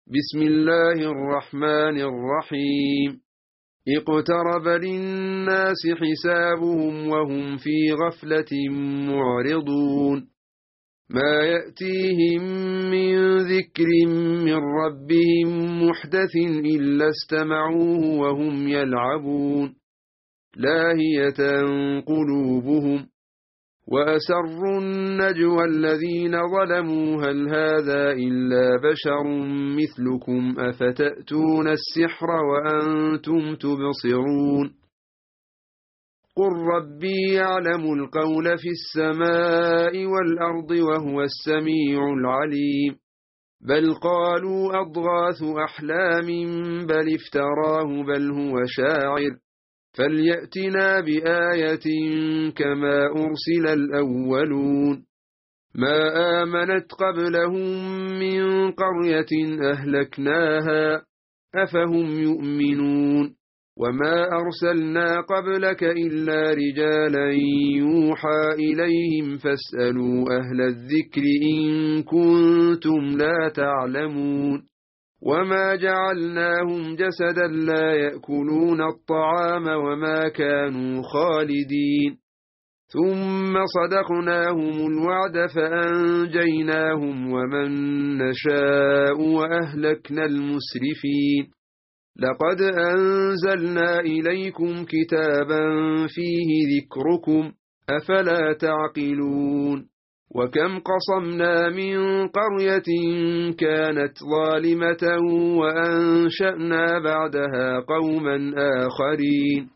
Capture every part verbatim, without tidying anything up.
بسم الله الرحمن الرحيم. اقترب للناس حسابهم وهم في غفلة معرضون. ما يأتيهم من ذكر من ربهم محدث إلا استمعوه وهم يلعبون لاهية قلوبهم وأسروا النجوى الذين ظلموا هل هذا إلا بشر مثلكم أفتأتون السحر وأنتم تبصرون. قل ربي يعلم القول في السماء والأرض وهو السميع العليم. بل قالوا أضغاث أحلام بل افتراه بل هو شاعر فليأتنا بآية كما أرسل الأولون. ما آمنت قبلهم من قرية أهلكناها أفهم يؤمنون. وما أرسلنا قبلك إلا رجالا يوحى إليهم فاسألوا أهل الذكر إن كنتم لا تعلمون. وما جعلناهم جسدا لا يأكلون الطعام وما كانوا خالدين. ثم صدقناهم الوعد فأنجيناهم ومن نشاء وأهلكنا المسرفين. لقد أنزلنا إليكم كتابا فيه ذكركم أفلا تعقلون. وكم قصمنا من قرية كانت ظالمة وأنشأنا بعدها قوما آخرين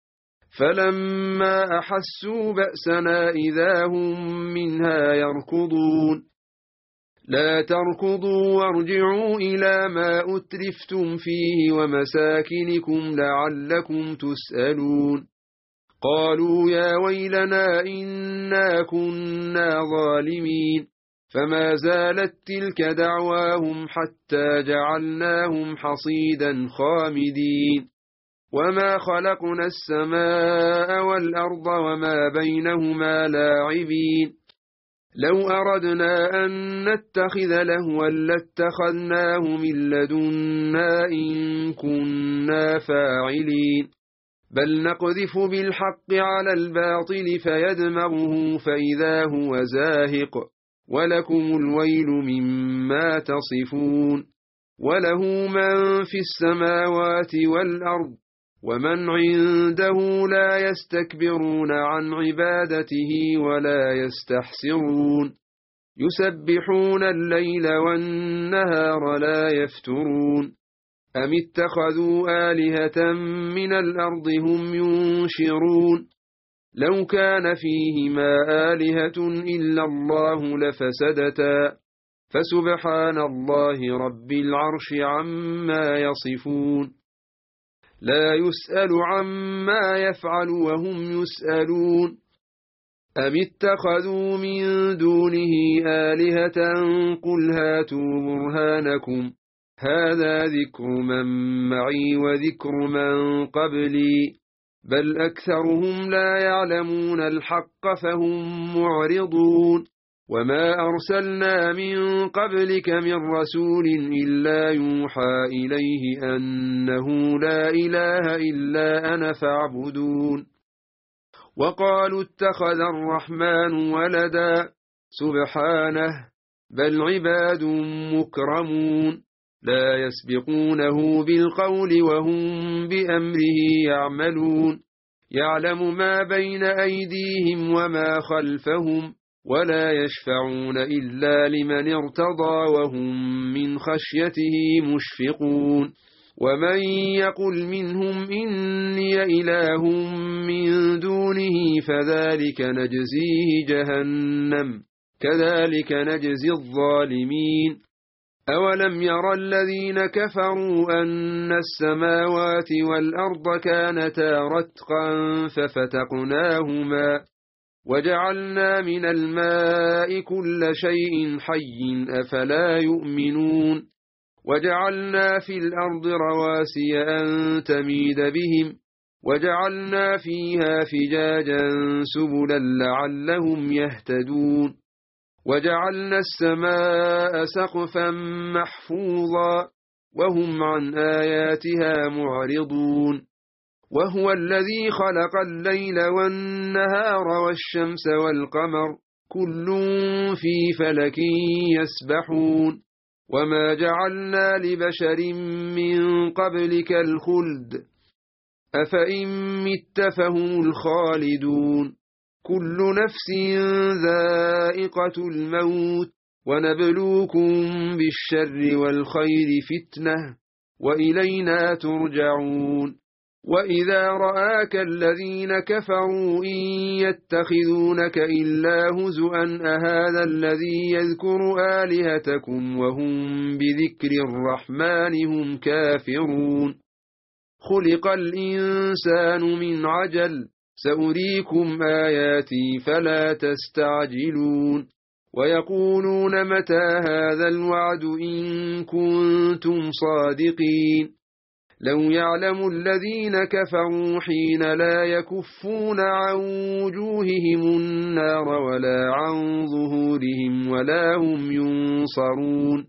فلما أحسوا بأسنا إذا هم منها يركضون. لا تركضوا وارجعوا إلى ما أترفتم فيه ومساكنكم لعلكم تسألون. قالوا يا ويلنا إنا كنا ظالمين فما زالت تلك دعواهم حتى جعلناهم حصيدا خامدين. وما خلقنا السماء والأرض وما بينهما لاعبين. لو أردنا أن نتخذ لهوا لاتخذناه من لدنا إن كنا فاعلين. بل نقذف بالحق على الباطل فيدمغه فإذا هو زاهق ولكم الويل مما تصفون. وله من في السماوات والأرض ومن عنده لا يستكبرون عن عبادته ولا يستحسرون. يسبحون الليل والنهار لا يفترون. أم اتخذوا آلهة من الأرض هم ينشرون. لو كان فيهما آلهة إلا الله لفسدتا فسبحان الله رب العرش عما يصفون. لا يسأل عما يفعل وهم يسألون. أم اتخذوا من دونه آلهة قل هاتوا برهانكم هذا ذكر من معي وذكر من قبلي بل أكثرهم لا يعلمون الحق فهم معرضون. وما أرسلنا من قبلك من رسول إلا يوحى إليه أنه لا إله إلا أنا فاعبدون. وقالوا اتخذ الرحمن ولدا سبحانه بل عباد مكرمون لا يسبقونه بالقول وهم بأمره يعملون. يعلم ما بين أيديهم وما خلفهم ولا يشفعون إلا لمن ارتضى وهم من خشيته مشفقون. ومن يقل منهم إني إله من دونه فذلك نجزيه جهنم كذلك نجزي الظالمين. أولم ير الذين كفروا أن السماوات والأرض كانتا رتقا ففتقناهما وجعلنا من الماء كل شيء حي أفلا يؤمنون. وجعلنا في الأرض رواسي أن تميد بهم وجعلنا فيها فجاجا سبلا لعلهم يهتدون. وجعلنا السماء سقفا محفوظا وهم عن آياتها معرضون وهو الذي خلق الليل والنهار والشمس والقمر كل في فلك يسبحون وما جعلنا لبشر من قبلك الخلد أفإن مت فهم الخالدون كل نفس ذائقة الموت ونبلوكم بالشر والخير فتنة وإلينا ترجعون وإذا رآك الذين كفروا إن يتخذونك إلا هزؤا أهذا الذي يذكر آلهتكم وهم بذكر الرحمن هم كافرون خلق الإنسان من عجل سأريكم آياتي فلا تستعجلون ويقولون متى هذا الوعد إن كنتم صادقين لو يعلم الذين كفروا حين لا يكفون عن وجوههم النار ولا عن ظهورهم ولا هم ينصرون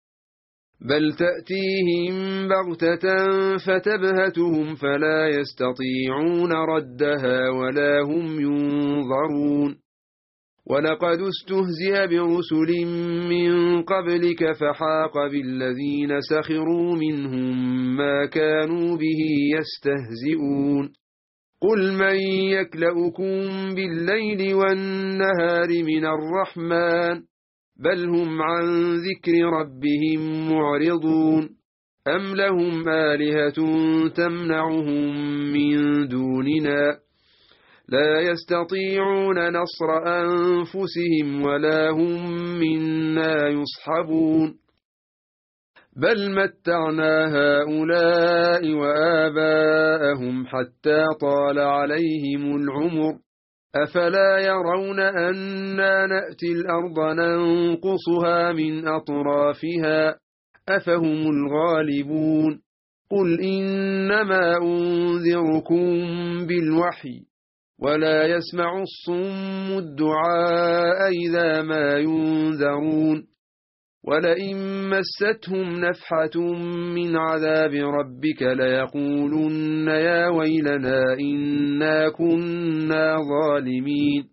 بل تأتيهم بغتة فتبهتهم فلا يستطيعون ردها ولا هم ينظرون ولقد استهزئ برسل من قبلك فحاق بالذين سخروا منهم ما كانوا به يستهزئون قل من يكلؤكم بالليل والنهار من الرحمن بل هم عن ذكر ربهم معرضون أم لهم آلهة تمنعهم من دوننا لا يستطيعون نصر أنفسهم ولا هم منا يصحبون بل متعنا هؤلاء وآباءهم حتى طال عليهم العمر أفلا يرون أنا نأتي الأرض ننقصها من أطرافها أفهم الغالبون قل إنما أنذركم بالوحي ولا يسمع الصم الدعاء إذا ما ينذرون ولئن مستهم نفحة من عذاب ربك ليقولن يا ويلنا إنا كنا ظالمين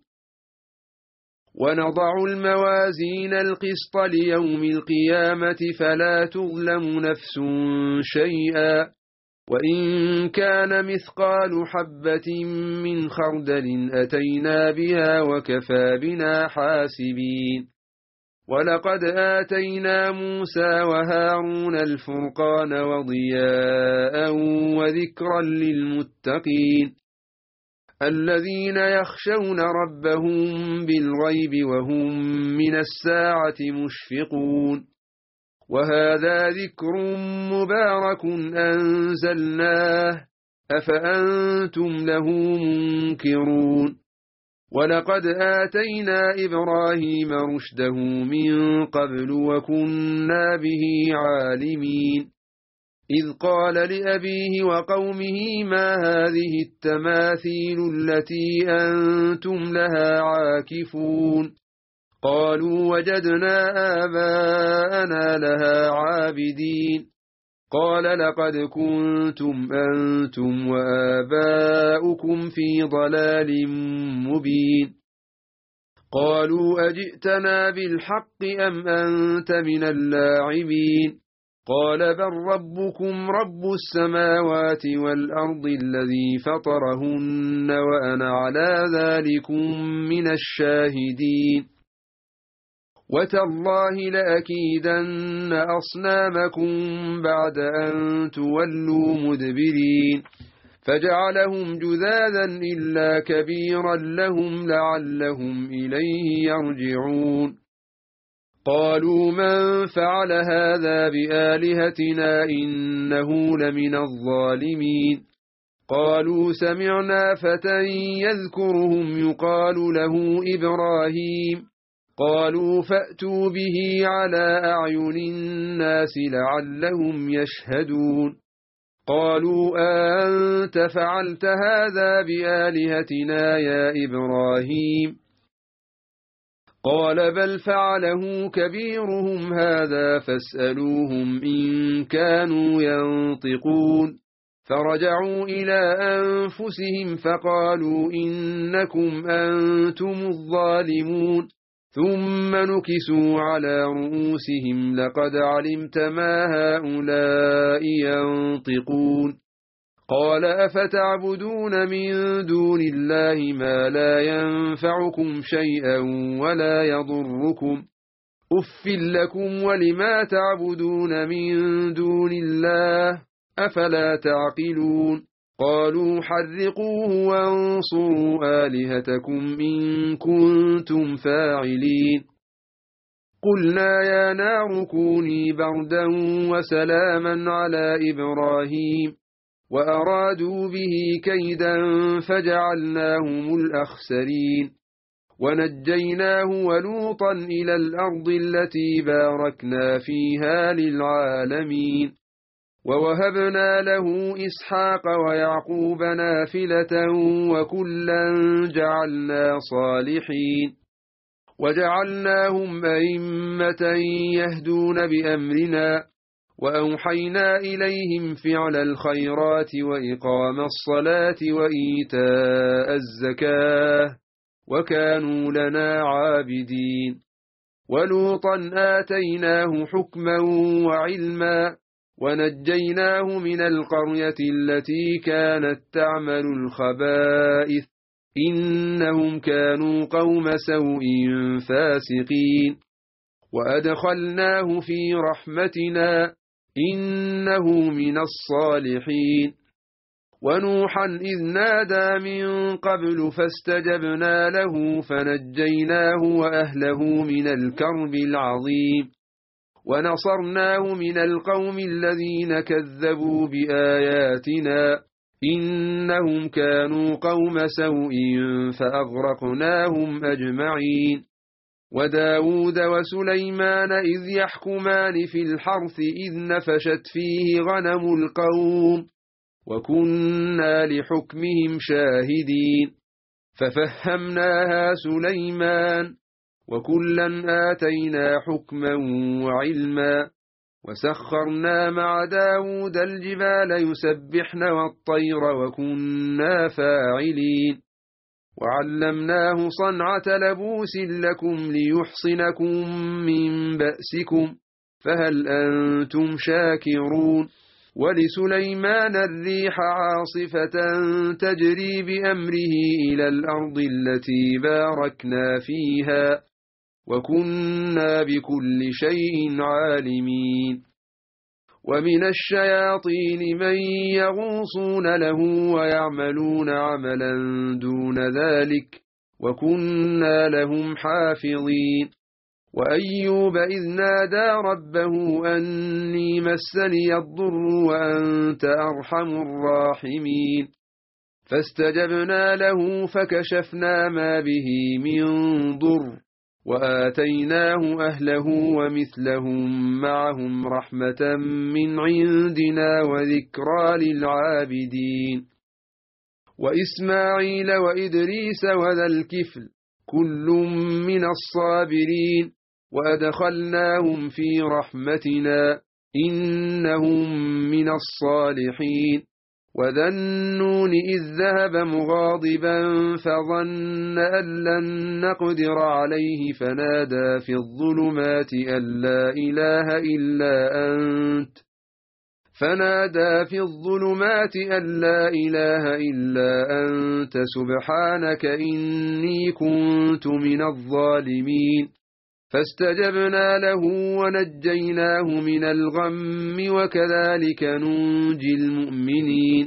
ونضع الموازين القسط ليوم القيامة فلا تظلم نفس شيئا وإن كان مثقال حبة من خردل أتينا بها وكفى بنا حاسبين ولقد آتينا موسى وهارون الفرقان وضياء وذكرا للمتقين الذين يخشون ربهم بالغيب وهم من الساعة مشفقون وهذا ذكر مبارك أنزلناه أفأنتم له منكرون ولقد آتينا إبراهيم رشده من قبل وكنا به عالمين إذ قال لأبيه وقومه ما هذه التماثيل التي أنتم لها عاكفون قالوا وجدنا آباءنا لها عابدين قال لقد كنتم أنتم وآباؤكم في ضلال مبين قالوا أجئتنا بالحق أم أنت من اللاعبين قال بل ربكم رب السماوات والأرض الذي فطرهن وأنا على ذلكم من الشاهدين وتالله لأكيدن أصنامكم بعد أن تولوا مدبرين فجعلهم جذاذا إلا كبيرا لهم لعلهم إليه يرجعون قالوا من فعل هذا بآلهتنا إنه لمن الظالمين قالوا سمعنا فتى يذكرهم يقال له إبراهيم قالوا فأتوا به على أعين الناس لعلهم يشهدون قالوا أنت فعلت هذا بآلهتنا يا إبراهيم قال بل فعله كبيرهم هذا فاسألوهم إن كانوا ينطقون فرجعوا إلى أنفسهم فقالوا إنكم أنتم الظالمون ثم نكسوا على رؤوسهم لقد علمت ما هؤلاء ينطقون قال أفتعبدون من دون الله ما لا ينفعكم شيئا ولا يضركم أف لكم ولما تعبدون من دون الله أفلا تعقلون قالوا حرقوه وانصروا آلهتكم إن كنتم فاعلين قلنا يا نار كوني بردا وسلاما على إبراهيم وأرادوا به كيدا فجعلناهم الأخسرين ونجيناه ولوطا إلى الأرض التي باركنا فيها للعالمين ووهبنا له إسحاق ويعقوب نافلة وكلا جعلنا صالحين وجعلناهم أئمة يهدون بأمرنا وأوحينا إليهم فعل الخيرات وإقام الصلاة وإيتاء الزكاة وكانوا لنا عابدين ولوطا آتيناه حكما وعلما ونجيناه من القرية التي كانت تعمل الخبائث إنهم كانوا قوم سوء فاسقين وأدخلناه في رحمتنا إنه من الصالحين ونوحا إذ نادى من قبل فاستجبنا له فنجيناه وأهله من الكرب العظيم ونصرناه من القوم الذين كذبوا بآياتنا إنهم كانوا قوم سوء فأغرقناهم أجمعين وداود وسليمان إذ يحكمان في الحرث إذ نفشت فيه غنم القوم وكنا لحكمهم شاهدين ففهمناها سليمان وكلا آتينا حكما وعلما وسخرنا مع داود الجبال يسبحن والطير وكنا فاعلين وعلمناه صنعة لبوس لكم ليحصنكم من بأسكم فهل أنتم شاكرون ولسليمان الريح عاصفة تجري بأمره إلى الأرض التي باركنا فيها وكنا بكل شيء عالمين ومن الشياطين من يغوصون له ويعملون عملا دون ذلك وكنا لهم حافظين وأيوب إذ نادى ربه أني مسني الضر وأنت أرحم الراحمين فاستجبنا له فكشفنا ما به من ضر وآتيناه أهله ومثلهم معهم رحمة من عندنا وذكرى للعابدين وإسماعيل وإدريس وذا الكفل كل من الصابرين وأدخلناهم في رحمتنا إنهم من الصالحين وذا النون إذ ذهب مغاضبا فظن أن لن نقدر عليه فنادى في الظلمات أن لا إله إلا أنت فنادى في الظلمات أن لا إله إلا أنت سبحانك إني كنت من الظالمين فاستجبنا له ونجيناه من الغم وكذلك ننجي المؤمنين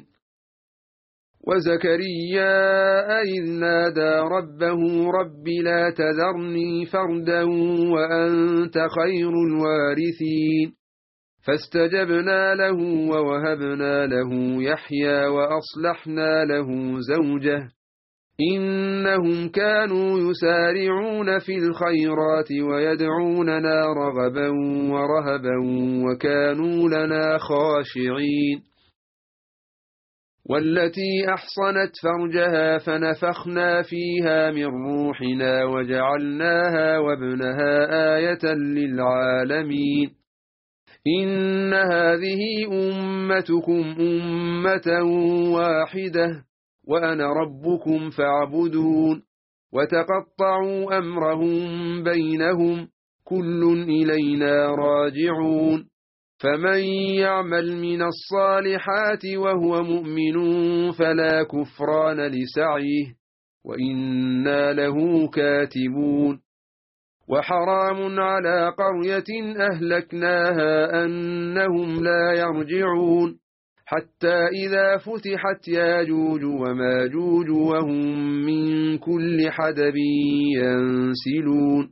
وزكريا إذ نادى ربه رب لا تذرني فردا وأنت خير الوارثين فاستجبنا له ووهبنا له يحيى وأصلحنا له زوجه إنهم كانوا يسارعون في الخيرات ويدعوننا رغبا ورهبا وكانوا لنا خاشعين والتي أحصنت فرجها فنفخنا فيها من روحنا وجعلناها وابنها آية للعالمين إن هذه أمتكم أمة واحدة وأنا ربكم فاعبدون وتقطعوا أمرهم بينهم كل إلينا راجعون فمن يعمل من الصالحات وهو مؤمن فلا كفران لسعيه وإنا له كاتبون وحرام على قرية أهلكناها أنهم لا يرجعون حتى إذا فتحت ياجوج وماجوج وهم من كل حدب ينسلون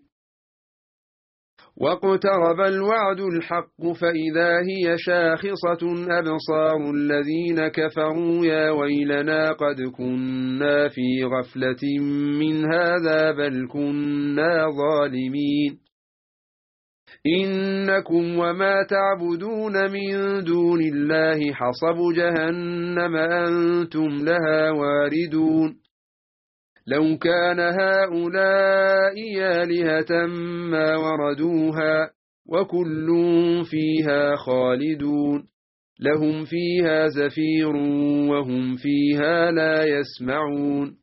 واقترب الوعد الحق فإذا هي شاخصة أبصار الذين كفروا يا ويلنا قد كنا في غفلة من هذا بل كنا ظالمين إنكم وما تعبدون من دون الله حصب جهنم أنتم لها واردون لو كان هؤلاء آلهة ما وردوها وكل فيها خالدون لهم فيها زفير وهم فيها لا يسمعون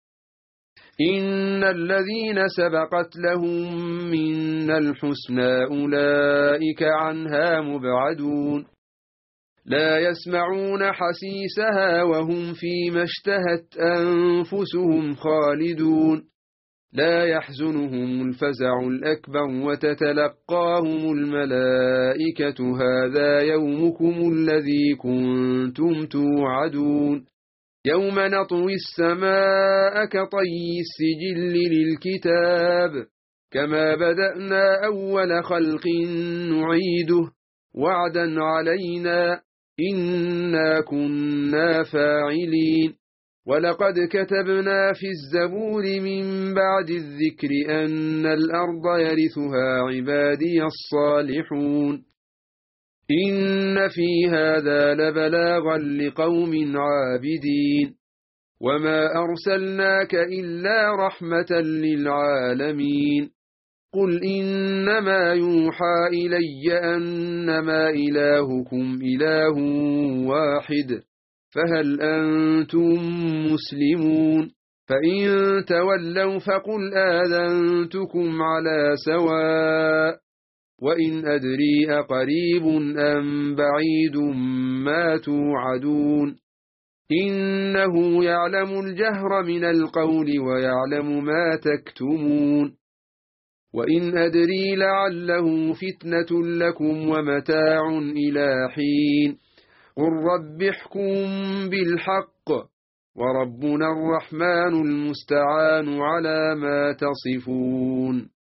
إن الذين سبقت لهم منا الحسنى أولئك عنها مبعدون لا يسمعون حسيسها وهم فيما اشتهت أنفسهم خالدون لا يحزنهم الفزع الأكبر وتتلقاهم الملائكة هذا يومكم الذي كنتم توعدون يوم نطوي السماء كطي السجل للكتاب كما بدأنا أول خلق نعيده وعدا علينا إنا كنا فاعلين ولقد كتبنا في الزبور من بعد الذكر أن الأرض يرثها عبادي الصالحون إن في هذا لبلاغا لقوم عابدين وما أرسلناك إلا رحمة للعالمين قل إنما يوحى إلي أنما إلهكم إله واحد فهل أنتم مسلمون فإن تولوا فقل آذنتكم على سواء وإن أدري أقريب أم بعيد ما توعدون إنه يعلم الجهر من القول ويعلم ما تكتمون وإن أدري لعله فتنة لكم ومتاع إلى حين قل رب احكم بالحق وربنا الرحمن المستعان على ما تصفون